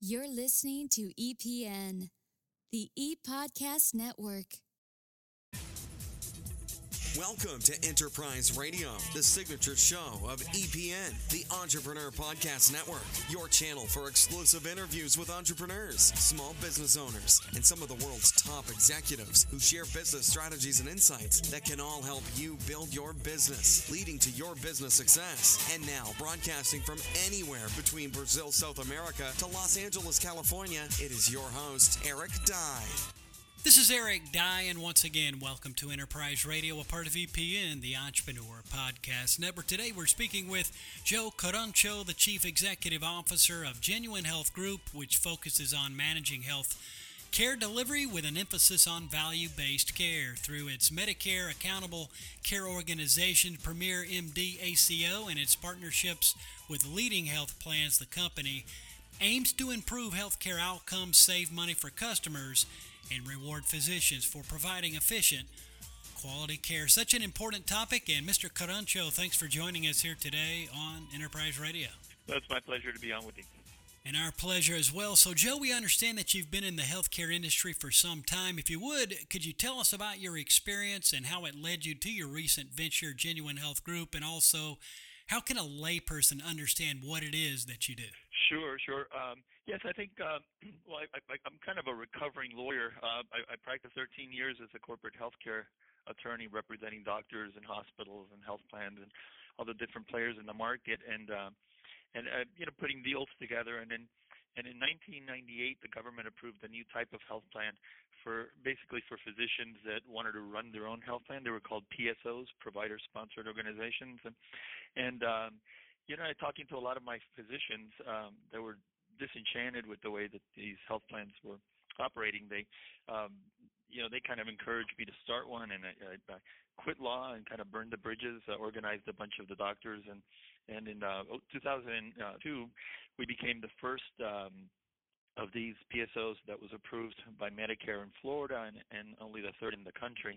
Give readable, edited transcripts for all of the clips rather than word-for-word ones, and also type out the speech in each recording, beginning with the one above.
You're listening to EPN, the ePodcast Network. Welcome to Enterprise Radio, the signature show of EPN, the Entrepreneur Podcast Network, your channel for exclusive interviews with entrepreneurs, small business owners, and some of the world's top executives who share business strategies and insights that can all help you build your business, leading to your business success. And now, broadcasting from anywhere between Brazil, South America to Los Angeles, California, it is your host, Eric Dye. This is Eric Dye, and once again, welcome to Enterprise Radio, a part of EPN, the Entrepreneur Podcast Network. Today, we're speaking with Joe Carrancho, the Chief Executive Officer of Genuine Health Group, which focuses on managing health care delivery with an emphasis on value-based care through its Medicare Accountable Care Organization, Premier MD ACO, and its partnerships with leading health plans. The company aims to improve healthcare outcomes, save money for customers, and reward physicians for providing efficient, quality care. Such an important topic, and Mr. Carrancho, thanks for joining us here today on Enterprise Radio. Well, it's my pleasure to be on with you. And our pleasure as well. So, Joe, we understand that you've been in the healthcare industry for some time. If you would, could you tell us about your experience and how it led you to your recent venture, Genuine Health Group, and also how can a layperson understand what it is that you do? Sure. Yes, I think, I'm kind of a recovering lawyer. I practiced 13 years as a corporate healthcare attorney representing doctors and hospitals and health plans and all the different players in the market and putting deals together. And in 1998, the government approved a new type of health plan for physicians that wanted to run their own health plan. They were called PSOs, provider-sponsored organizations. Talking to a lot of my physicians that were disenchanted with the way that these health plans were operating, they kind of encouraged me to start one, and I quit law and kind of burned the bridges, organized a bunch of the doctors, and in 2002, we became the first of these PSOs that was approved by Medicare in Florida, and only the third in the country.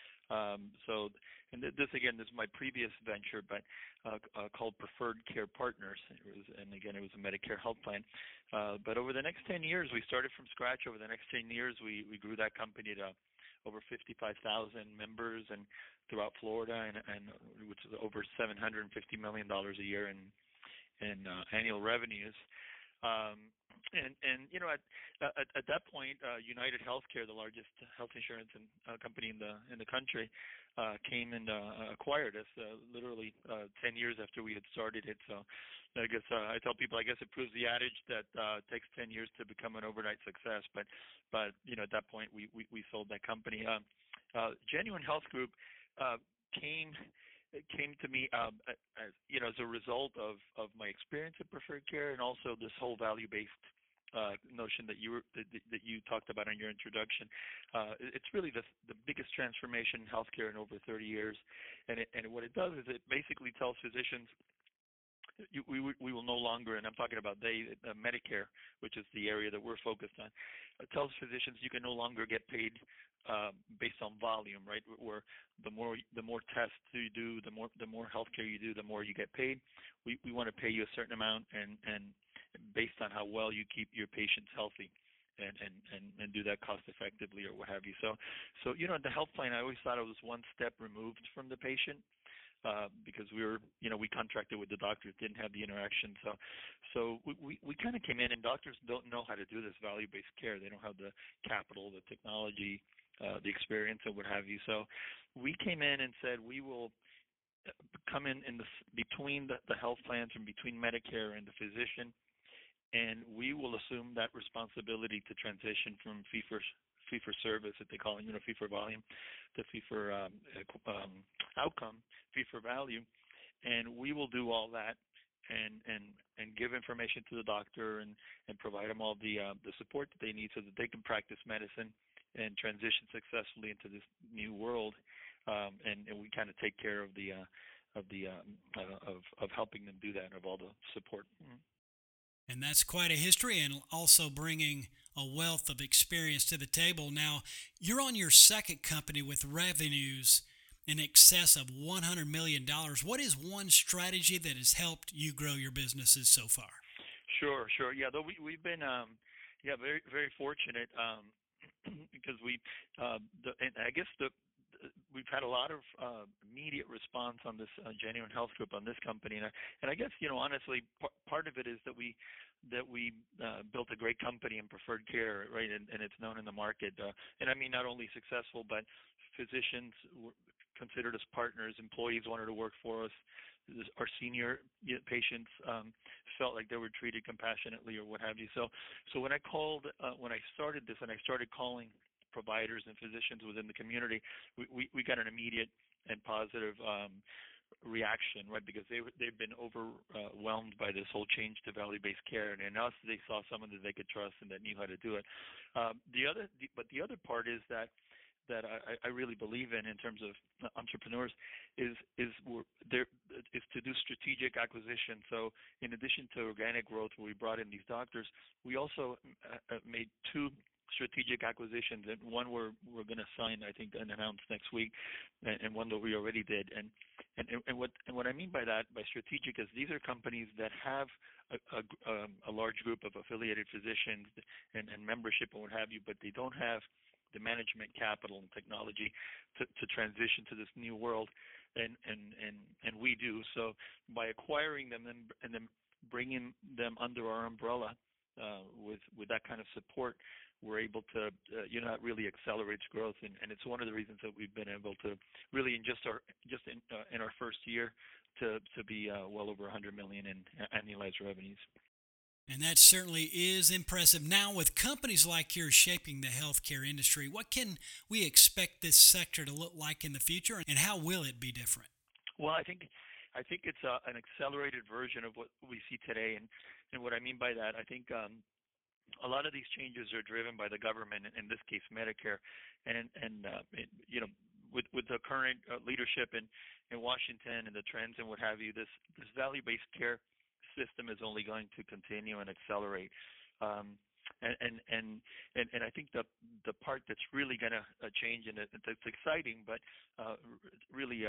This is my previous venture, but called Preferred Care Partners. It was a Medicare health plan. But over the next 10 years, we started from scratch. Over the next 10 years, we grew that company to over 55,000 members and throughout Florida, and which is over $750 million a year in annual revenues. At that point, United Healthcare, the largest health insurance company in the country, came and acquired us literally 10 years after we had started it. So I guess I tell people, I guess it proves the adage that it takes 10 years to become an overnight success. But at that point, we sold that company. Genuine Health Group came to me as a result of my experience at Preferred Care, and also this whole value-based notion that you talked about in your introduction. It's really the biggest transformation in healthcare in over 30 years, and what it does is it basically tells physicians we will no longer, and I'm talking about Medicare, which is the area that we're focused on. It tells physicians you can no longer get paid based on volume, right? Where the more tests you do, the more healthcare you do, the more you get paid. We want to pay you a certain amount, and based on how well you keep your patients healthy, and do that cost effectively or what have you. So the health plan, I always thought it was one step removed from the patient. Because we contracted with the doctors, didn't have the interaction. So we kind of came in, and doctors don't know how to do this value-based care. They don't have the capital, the technology, the experience, and what have you. So we came in and said we will come in between the health plans and between Medicare and the physician, and we will assume that responsibility to transition from fee for service, that they call it, fee for volume, to fee for outcome, fee for value, and we will do all that and give information to the doctor and provide them all the support that they need so that they can practice medicine and transition successfully into this new world, and we kind of take care of of helping them do that, of all the support. Mm-hmm. And that's quite a history, and also bringing a wealth of experience to the table. Now, you're on your second company with revenues in excess of $100 million. What is one strategy that has helped you grow your businesses so far? Sure. Yeah, though we've been very very fortunate because and I guess we've had a lot of immediate response on this Genuine Health Group, on this company, and I guess honestly part of it is that we built a great company in preferred care, right, and it's known in the market, and I mean not only successful, but physicians considered us partners, employees wanted to work for us. Our senior patients felt like they were treated compassionately or what have you. So when I started this, and I started calling providers and physicians within the community, we got an immediate and positive reaction, right? Because they've been overwhelmed by this whole change to value-based care, and in us they saw someone that they could trust and that knew how to do it. But the other part is that I really believe in terms of entrepreneurs is to do strategic acquisition. So in addition to organic growth, where we brought in these doctors, we also made two strategic acquisitions, and one we're going to sign, I think, and announce next week, and one that we already did. And what I mean by that, by strategic, is these are companies that have a large group of affiliated physicians and membership and what have you, but they don't have the management capital and technology to transition to this new world, and we do. So by acquiring them and then bringing them under our umbrella with that kind of support, we're able to really accelerate growth, and it's one of the reasons that we've been able to really in our first year to be well over 100 million in annualized revenues. And that certainly is impressive. Now, with companies like yours shaping the healthcare industry, what can we expect this sector to look like in the future, and how will it be different? Well, I think it's an accelerated version of what we see today, and what I mean by that, I think a lot of these changes are driven by the government, in this case Medicare, and with the current leadership in Washington and the trends and what have you, this value-based care system is only going to continue and accelerate. And I think the part that's really going to change, and it's exciting, but really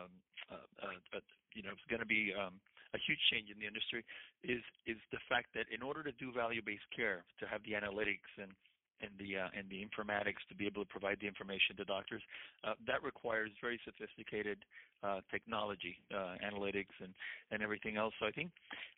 it's going to be a huge change in the industry, is the fact that in order to do value-based care, to have the analytics and the informatics to be able to provide the information to doctors, that requires very sophisticated technology, analytics, and everything else. So I think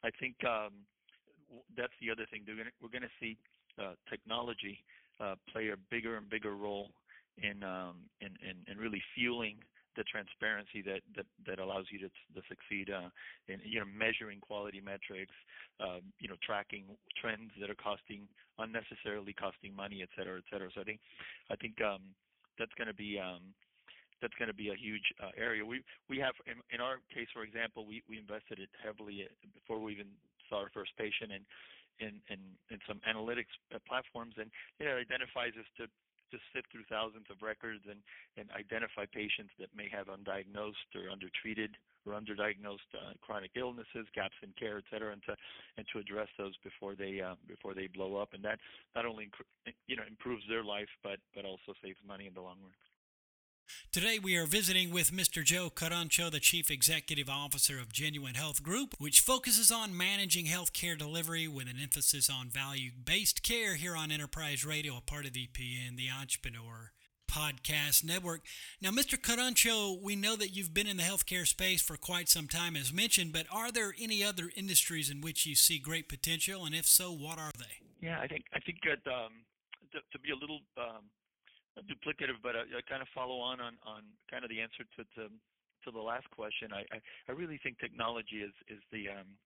that's the other thing. We're going to see technology play a bigger and bigger role in really fueling the transparency that allows you to succeed in measuring quality metrics, tracking trends that are unnecessarily costing money, et cetera, et cetera. So I think that's going to be a huge area. We have in our case, for example, we invested it heavily before we even saw our first patient in some analytics platforms, and it identifies us to sift through thousands of records and identify patients that may have undiagnosed or undertreated or underdiagnosed chronic illnesses, gaps in care, et cetera, and to address those before they blow up. And that not only improves their life, but also saves money in the long run. Today we are visiting with Mr. Joe Carancho, the Chief Executive Officer of Genuine Health Group, which focuses on managing healthcare delivery with an emphasis on value-based care here on Enterprise Radio, a part of EPN, the Entrepreneur Podcast Network. Now, Mr. Carancho, we know that you've been in the healthcare space for quite some time, as mentioned, but are there any other industries in which you see great potential, and if so, what are they? Yeah, I think that to be a little duplicative, but I kind of follow on kind of the answer to the last question. I really think technology is the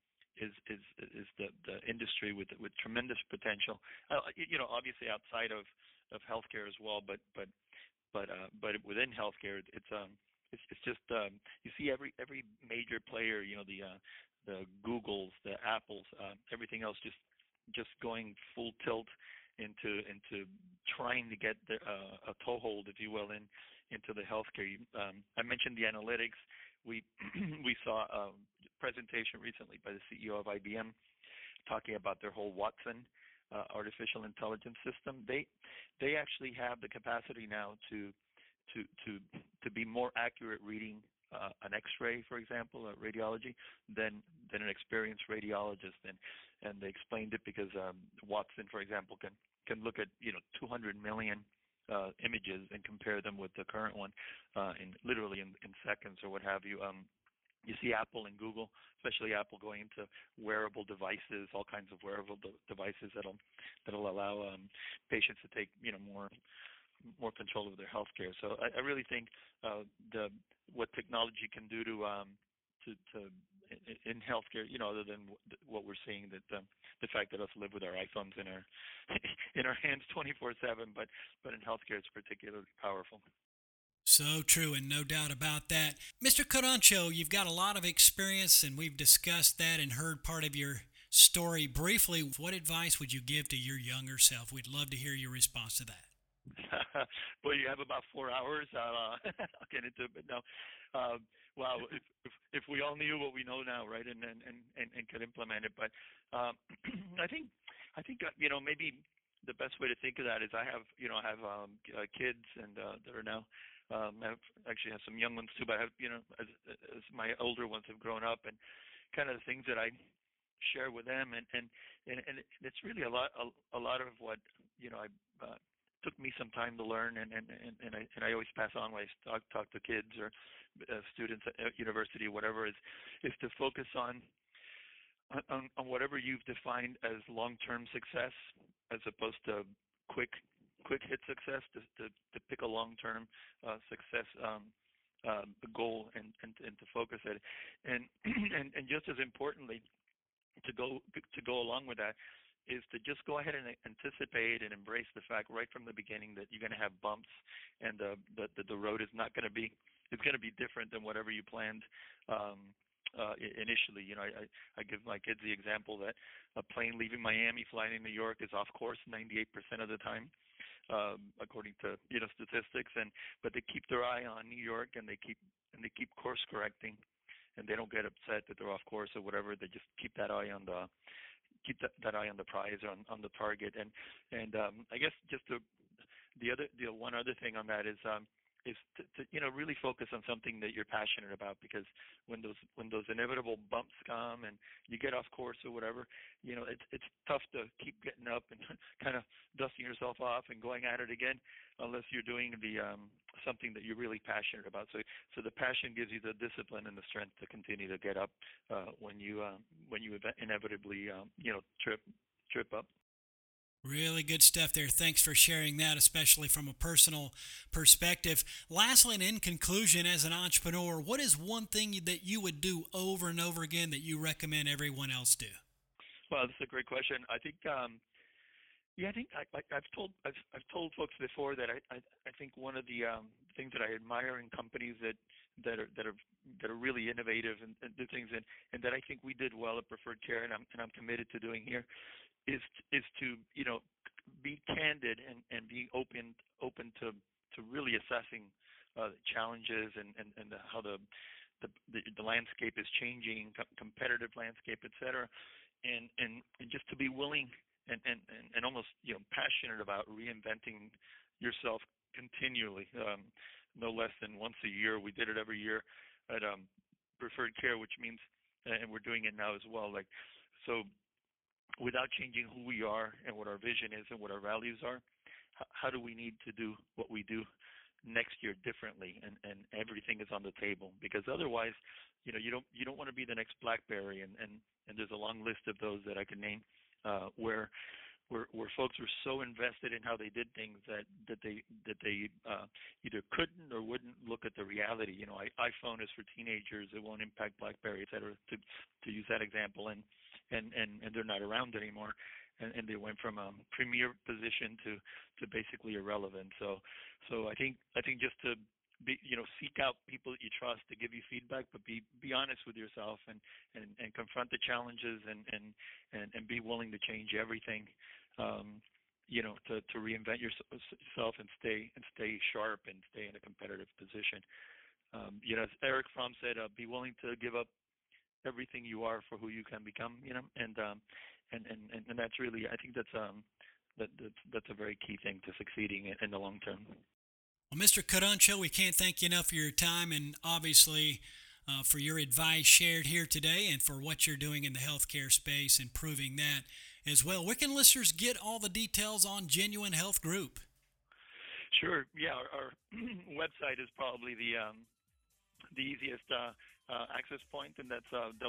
industry with tremendous potential. Obviously outside of healthcare as well, but within healthcare, it's just you see every major player, the Googles, the Apples, everything else just going full tilt into trying to get a toehold, if you will, into the healthcare. I mentioned the analytics. We saw a presentation recently by the CEO of IBM talking about their whole Watson artificial intelligence system. They actually have the capacity now to be more accurate reading an X-ray, for example, a radiology, than than an experienced radiologist, and they explained it because Watson, for example, can look at 200 million images and compare them with the current one in literally in seconds or what have you. You see Apple and Google, especially Apple, going into wearable devices, all kinds of wearable devices that'll allow patients to take more control of their healthcare. So I really think what technology can do to in healthcare, other than what we're seeing, that the fact that us live with our iPhones in our in our hands 24/7, but in healthcare it's particularly powerful. So true, and no doubt about that. Mr. Carancho, you've got a lot of experience, and we've discussed that and heard part of your story briefly. What advice would you give to your younger self? We'd love to hear your response to that. Well, you have about 4 hours. I'll get into it, but no. Wow, if we all knew what we know now, right, and could implement it. But I think maybe the best way to think of that is I have kids and that are now. I actually have some young ones too, but I have as my older ones have grown up, and kind of the things that I share with them, and it's really a lot of what I took me some time to learn, and I always pass on when I talk to kids or students at university, whatever, is to focus on whatever you've defined as long-term success, as opposed to quick hit success. To pick a long-term success goal and to focus it, and just as importantly, to go along with that, is to just go ahead and anticipate and embrace the fact right from the beginning that you're going to have bumps, and the road is not going to be, it's going to be different than whatever you planned initially. I give my kids the example that a plane leaving Miami flying in New York is off course 98% of the time, according to statistics, but they keep their eye on New York, and they keep course correcting, and they don't get upset that they're off course or whatever. They just keep that eye on the prize, on the target, and I guess just the one other thing on that is to really focus on something that you're passionate about, because when those inevitable bumps come and you get off course or whatever, it's tough to keep getting up and kind of dusting yourself off and going at it again, unless you're doing something that you're really passionate about. So the passion gives you the discipline and the strength to continue to get up when you inevitably trip up. Really good stuff there. Thanks for sharing that, especially from a personal perspective. Lastly, and in conclusion, as an entrepreneur, what is one thing that you would do over and over again that you recommend everyone else do? Well, that's a great question. I think, I've told folks before that I think one of the things that I admire in companies that are really innovative and do things, and that I think we did well at Preferred Care, and I'm committed to doing here, is to be candid and being open to really assessing challenges and how the landscape is changing, competitive landscape, et cetera, and just to be willing and almost passionate about reinventing yourself continually, no less than once a year. We did it every year at Preferred Care, which means, and we're doing it now as well. So without changing who we are and what our vision is and what our values are, how do we need to do what we do next year differently? And everything is on the table, because otherwise, you don't want to be the next BlackBerry, and there's a long list of those that I can name, where folks were so invested in how they did things that they either couldn't or wouldn't look at the reality. iPhone is for teenagers; it won't impact BlackBerry, et cetera, to use that example, and they're not around anymore, and they went from a premier position to basically irrelevant. So I think just to be, seek out people that you trust to give you feedback, but be honest with yourself and confront the challenges and be willing to change everything, to reinvent yourself and stay sharp and stay in a competitive position. As Eric Fromm said, be willing to give up everything you are for who you can become, and that's really, I think that's a very key thing to succeeding in the long term. Well, Mr. Carancho, we can't thank you enough for your time, and obviously for your advice shared here today and for what you're doing in the healthcare space and proving that as well. Where can listeners get all the details on Genuine Health Group? Sure. Yeah, our website is probably the easiest access point, and that's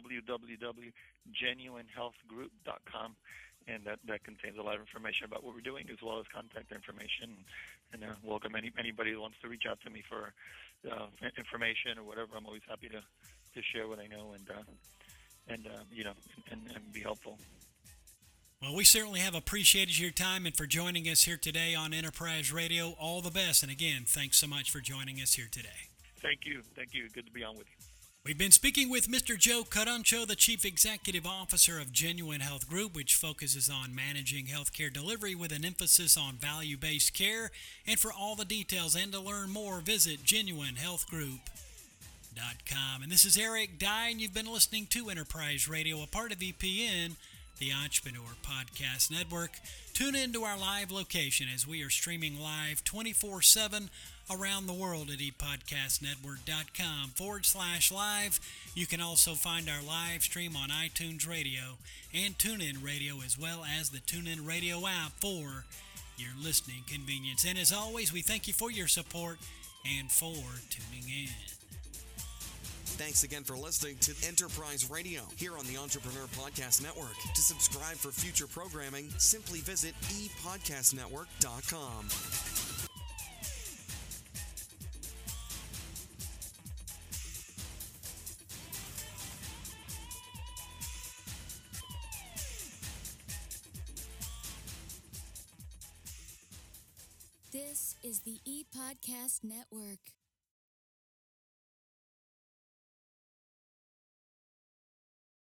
www.genuinehealthgroup.com, and that contains a lot of information about what we're doing as well as contact information. And welcome anybody who wants to reach out to me for information or whatever. I'm always happy to share what I know and be helpful. Well, we certainly have appreciated your time and for joining us here today on Enterprise Radio. All the best. And again, thanks so much for joining us here today. Thank you. Good to be on with you. We've been speaking with Mr. Joe Carancho, the Chief Executive Officer of Genuine Health Group, which focuses on managing healthcare delivery with an emphasis on value-based care. And for all the details and to learn more, visit genuinehealthgroup.com. And this is Eric Dye, and you've been listening to Enterprise Radio, a part of EPN, the Entrepreneur Podcast Network. Tune into our live location as we are streaming live 24/7 around the world at epodcastnetwork.com/live. You can also find our live stream on iTunes Radio and TuneIn Radio, as well as the TuneIn Radio app for your listening convenience. And as always, we thank you for your support and for tuning in. Thanks again for listening to Enterprise Radio here on the Entrepreneur Podcast Network. To subscribe for future programming, simply visit epodcastnetwork.com. This is the ePodcast Network.